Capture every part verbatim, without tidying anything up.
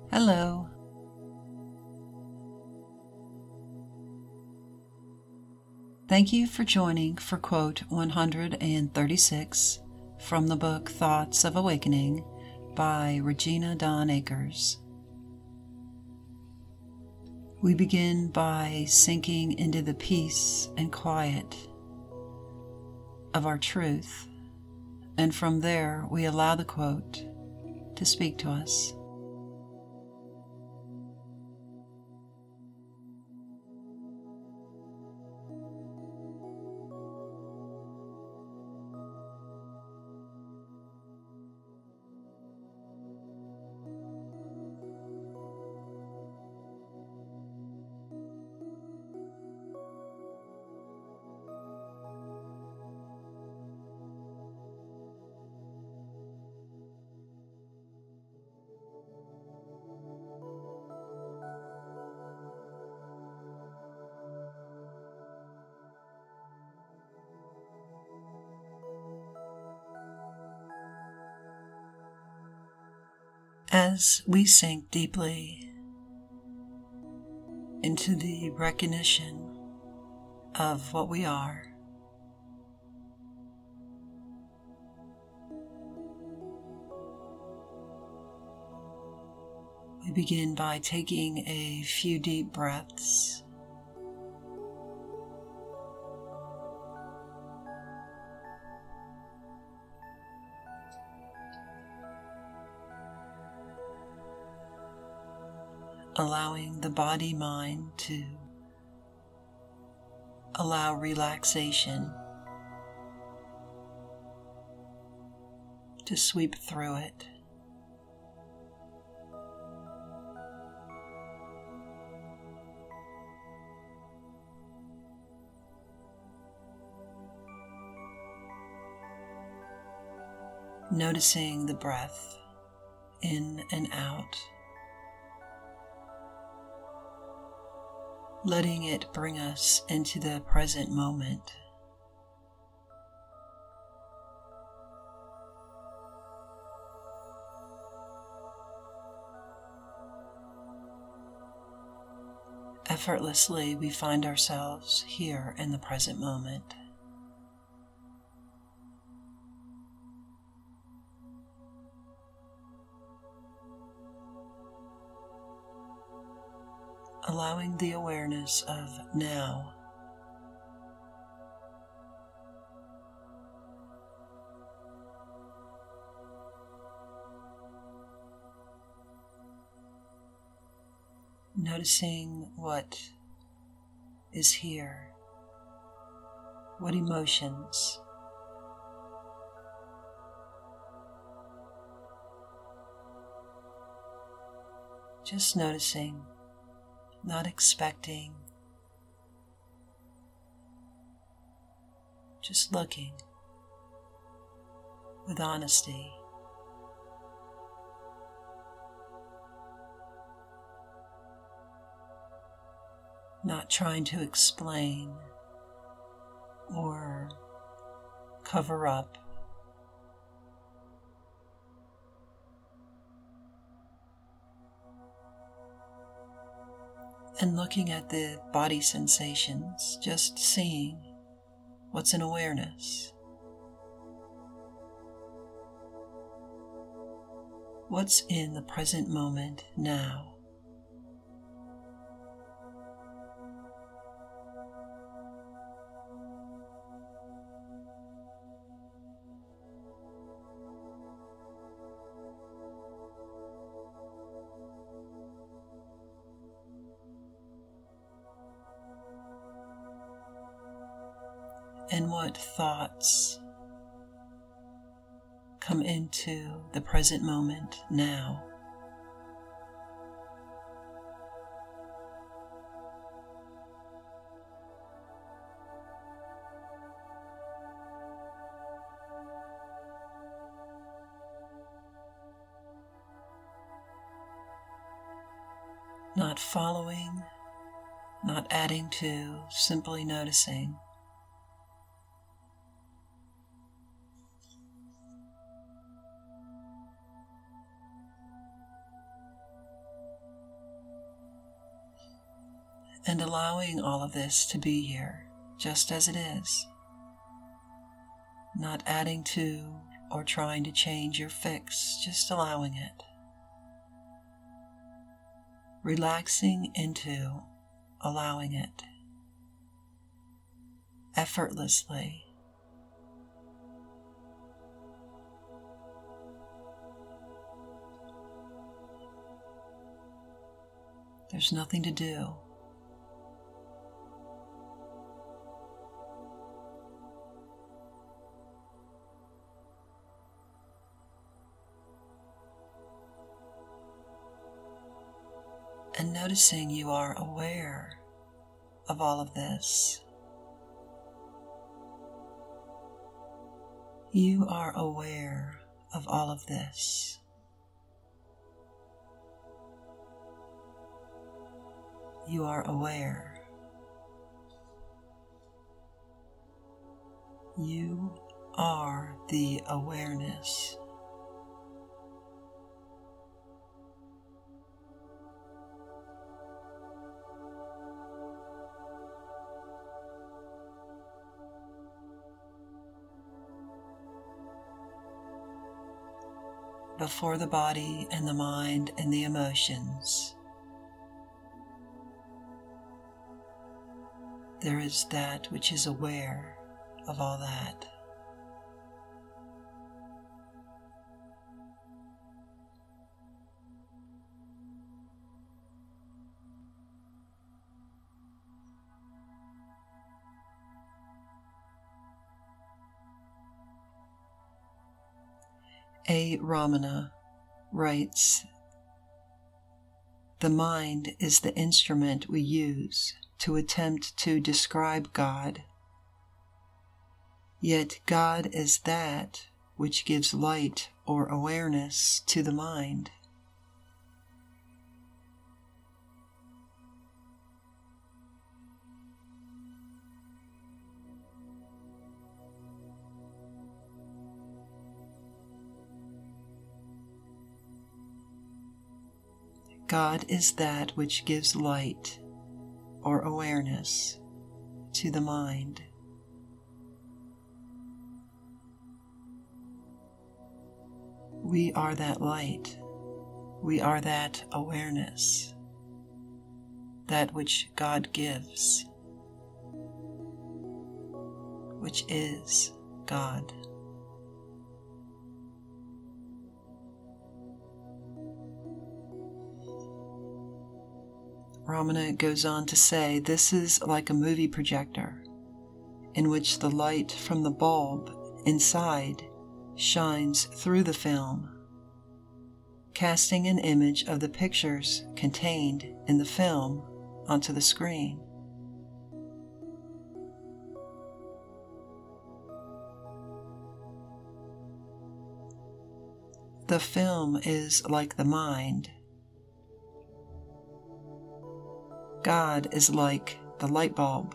Hello. Thank you for joining for quote one hundred thirty-six from the book Thoughts of Awakening by Regina Dawn Akers. We begin by sinking into the peace and quiet of our truth, and from there we allow the quote to speak to us. As we sink deeply into the recognition of what we are, we begin by taking a few deep breaths. Allowing the body-mind to allow relaxation to sweep through it. Noticing the breath in and out. Letting it bring us into the present moment. Effortlessly, we find ourselves here in the present moment. Allowing the awareness of now. Noticing what is here, what emotions, just noticing. Not expecting, just looking with honesty. Not trying to explain or cover up. And looking at the body sensations, just seeing what's in awareness. What's in the present moment now. And what thoughts come into the present moment now. Not following, not adding to, simply noticing. and allowing all of this to be here just as it is, not adding to or trying to change or fix, just allowing it. Relaxing into allowing it effortlessly. There's nothing to do. And noticing you are aware of all of this. You are aware of all of this. You are aware. You are the awareness. Before the body and the mind and the emotions, there is that which is aware of all that. A. Ramana writes, "The mind is the instrument we use to attempt to describe God. Yet God is that which gives light or awareness to the mind. God is that which gives light or awareness to the mind. We are that light. We are that awareness, that which God gives, which is God." Ramana goes on to say, this is like a movie projector in which the light from the bulb inside shines through the film, casting an image of the pictures contained in the film onto the screen. The film is like the mind. God is like the light bulb.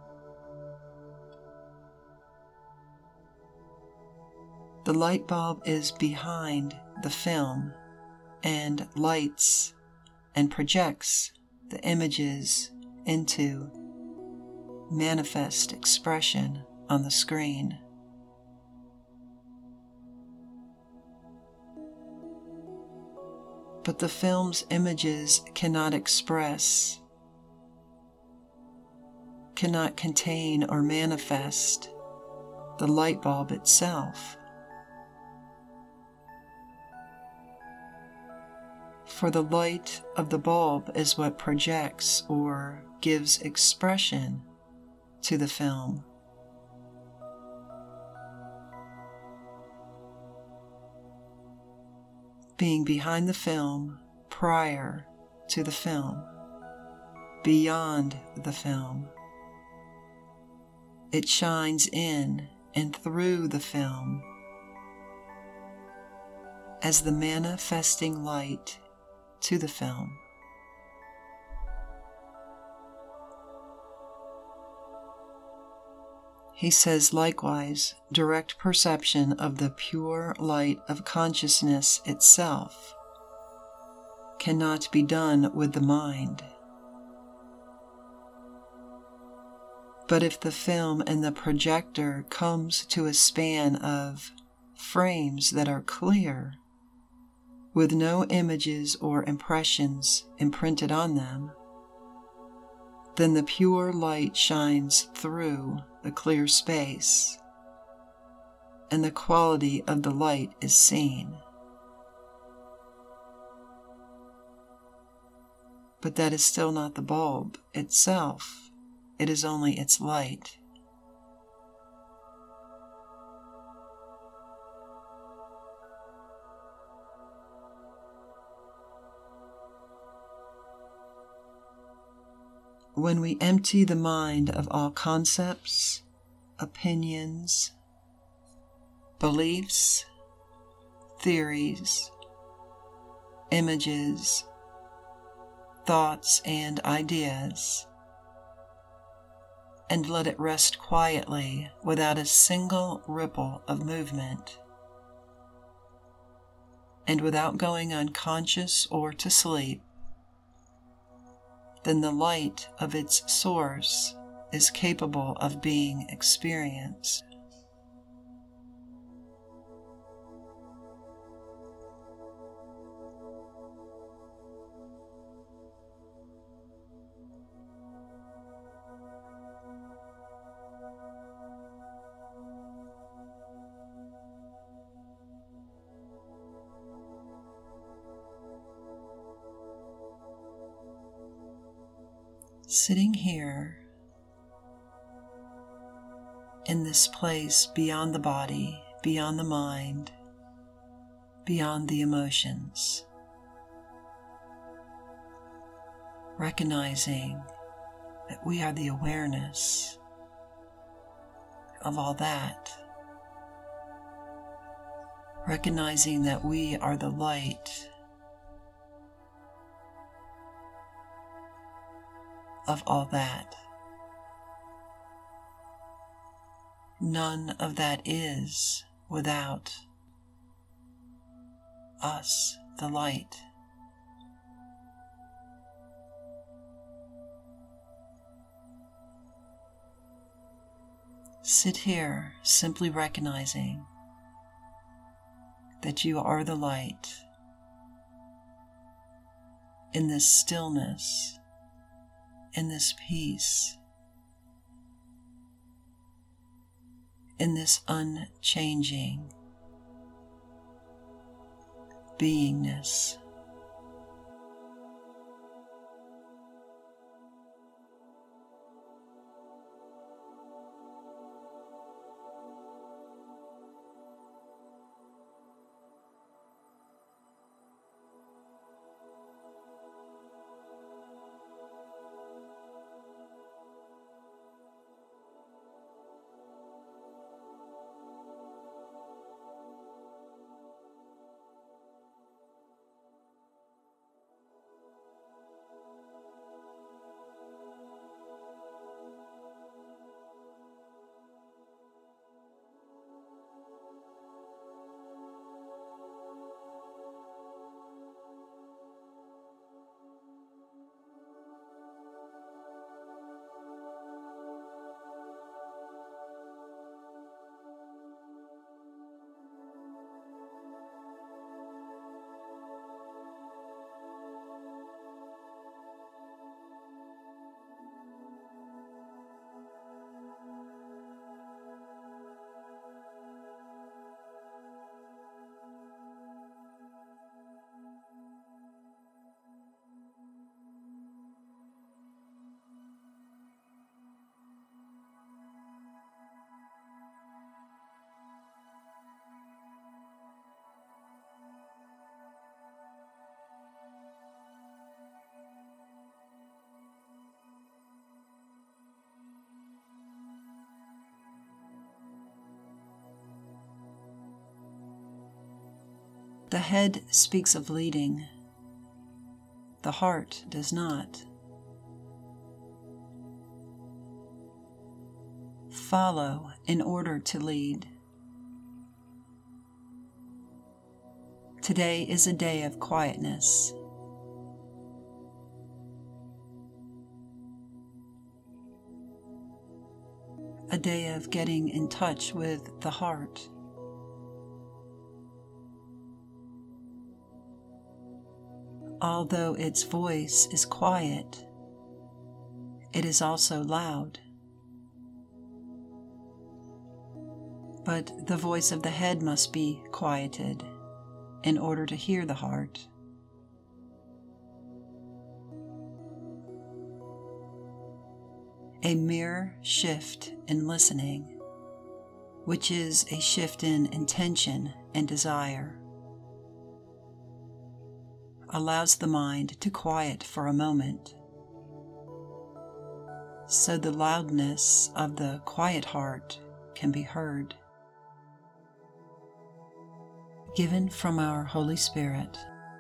The light bulb is behind the film and lights and projects the images into manifest expression on the screen. But the film's images cannot express, cannot contain or manifest the light bulb itself. For the light of the bulb is what projects or gives expression to the film. Being behind the film, prior to the film, beyond the film. It shines in and through the film as the manifesting light to the film. He says, likewise, direct perception of the pure light of consciousness itself cannot be done with the mind. But if the film in the projector comes to a span of frames that are clear, with no images or impressions imprinted on them, then the pure light shines through the clear space, and the quality of the light is seen. But that is still not the bulb itself. It is only its light. When we empty the mind of all concepts, opinions, beliefs, theories, images, thoughts, and ideas, and let it rest quietly without a single ripple of movement, and without going unconscious or to sleep, then the light of its source is capable of being experienced. Sitting here in this place beyond the body, beyond the mind, beyond the emotions, recognizing that we are the awareness of all that, recognizing that we are the light of all that. None of that is without us, the light. Sit here simply recognizing that you are the light in this stillness, in this peace, in this unchanging beingness. The head speaks of leading. The heart does not. Follow in order to lead. Today is a day of quietness. a day of getting in touch with the heart. Although its voice is quiet, it is also loud. But the voice of the head must be quieted in order to hear the heart. A mere shift in listening, which is a shift in intention and desire, allows the mind to quiet for a moment, so the loudness of the quiet heart can be heard. Given from our Holy Spirit.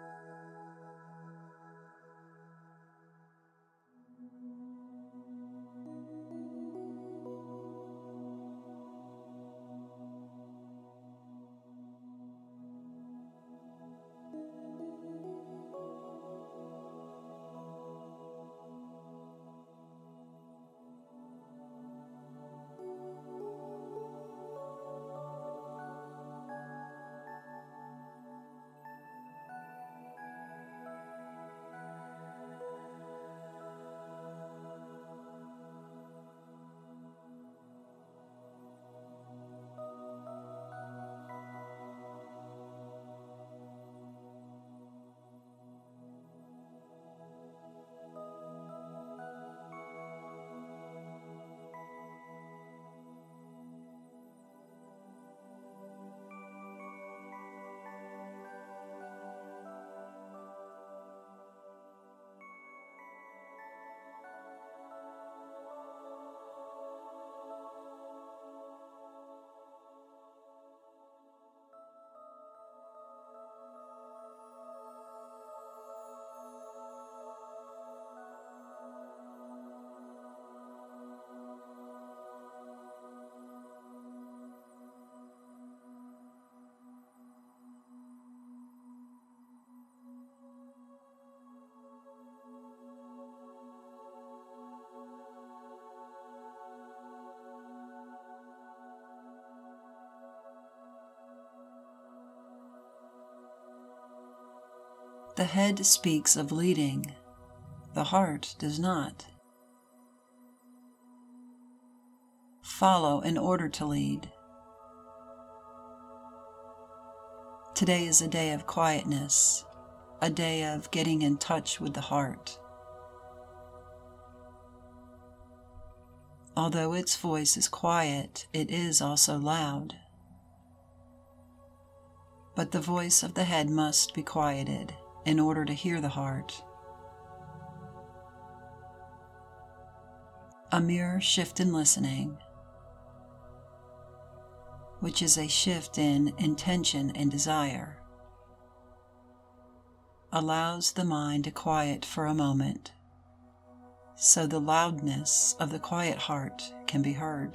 The head speaks of leading, the heart does not. Follow in order to lead. Today is a day of quietness, a day of getting in touch with the heart. Although its voice is quiet, it is also loud. But the voice of the head must be quieted in order to hear the heart. A mere shift in listening, which is a shift in intention and desire, allows the mind to quiet for a moment, so the loudness of the quiet heart can be heard.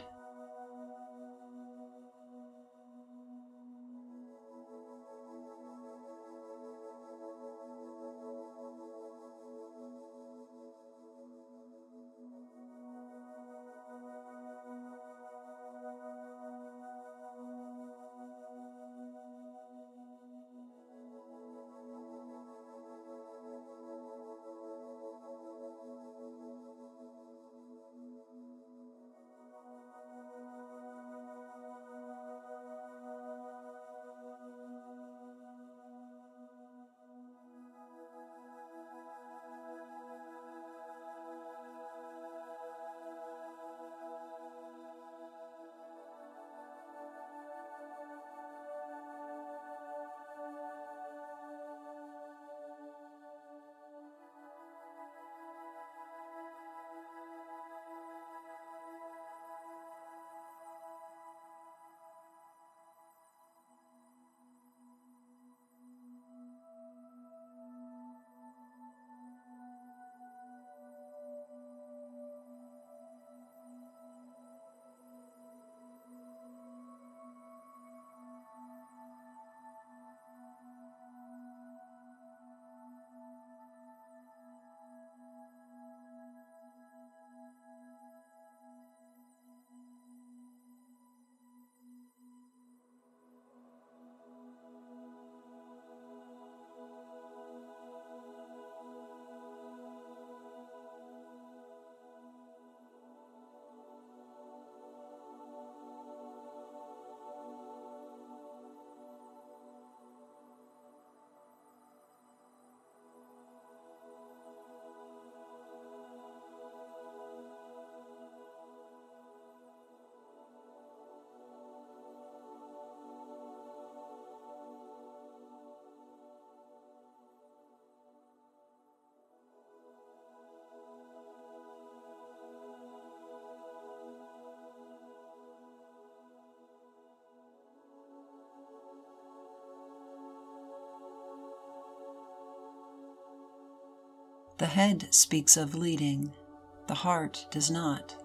The head speaks of leading, the heart does not.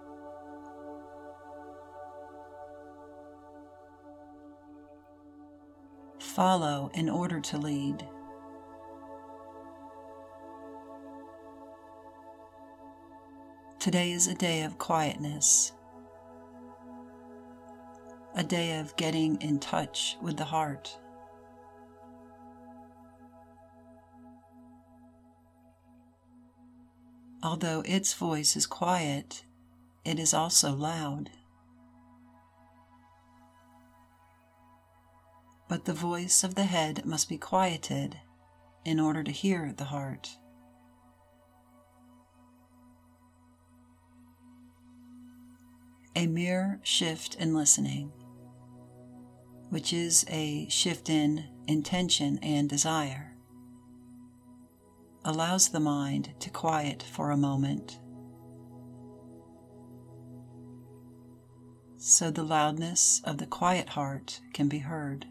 Follow in order to lead. Today is a day of quietness, a day of getting in touch with the heart. Although its voice is quiet, it is also loud. But the voice of the head must be quieted in order to hear the heart. A mere shift in listening, which is a shift in intention and desire, allows the mind to quiet for a moment, so the loudness of the quiet heart can be heard.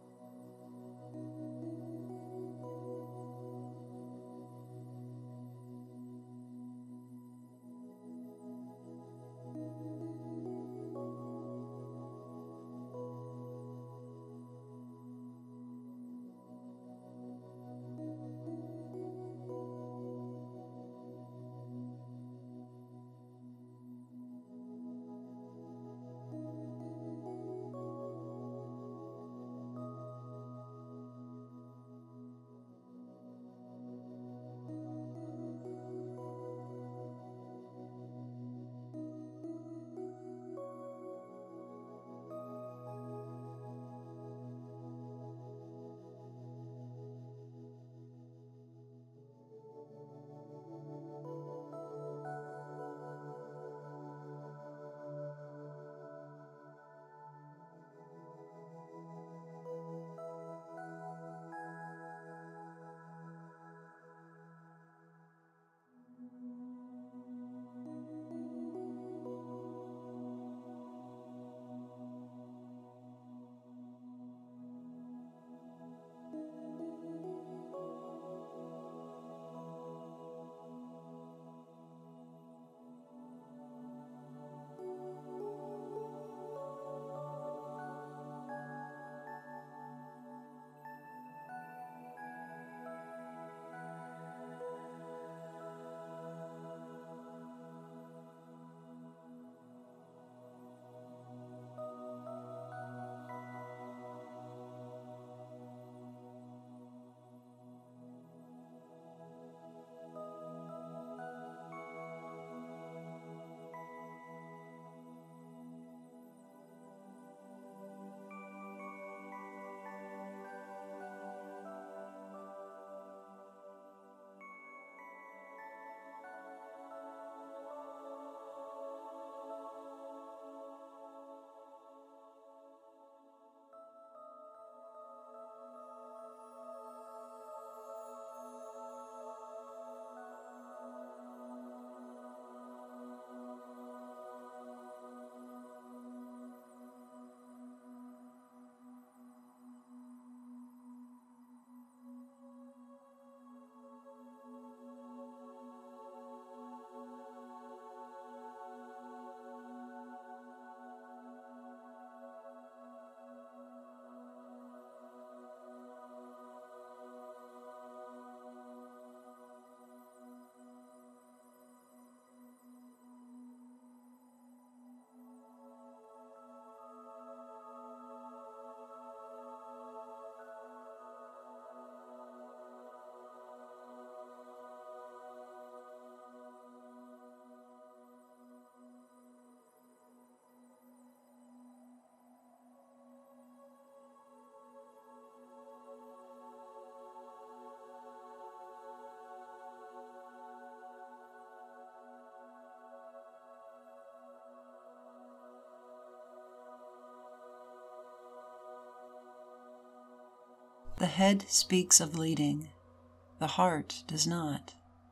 The head speaks of leading, the heart does not.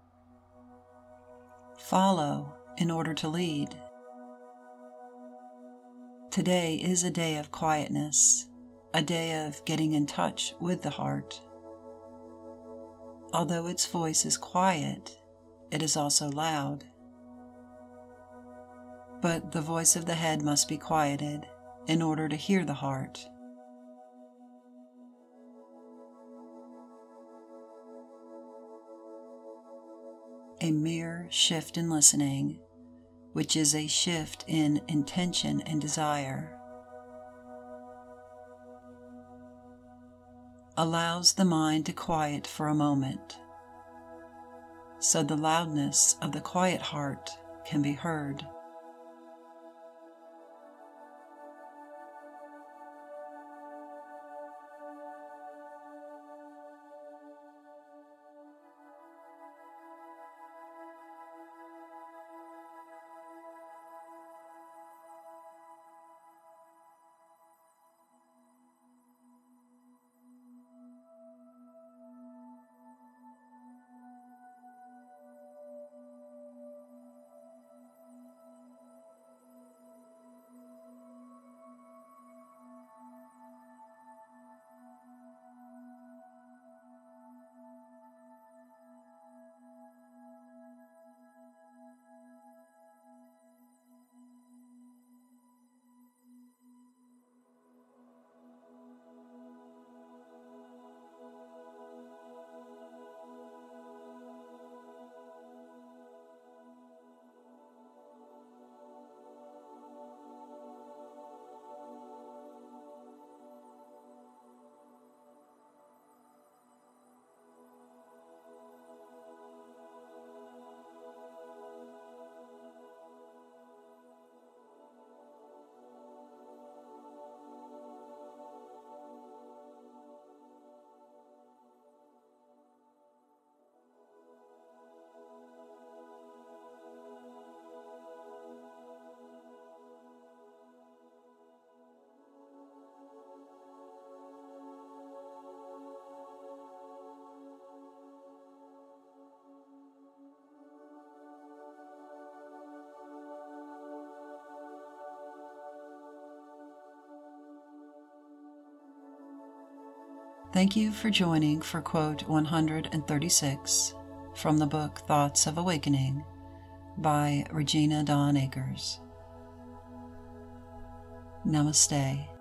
Follow in order to lead. Today is a day of quietness, a day of getting in touch with the heart. Although its voice is quiet, it is also loud. But the voice of the head must be quieted in order to hear the heart. A mere shift in listening, which is a shift in intention and desire, allows the mind to quiet for a moment, so the loudness of the quiet heart can be heard. Thank you for joining for quote one hundred thirty-six from the book Thoughts of Awakening by Regina Dawn Akers. Namaste.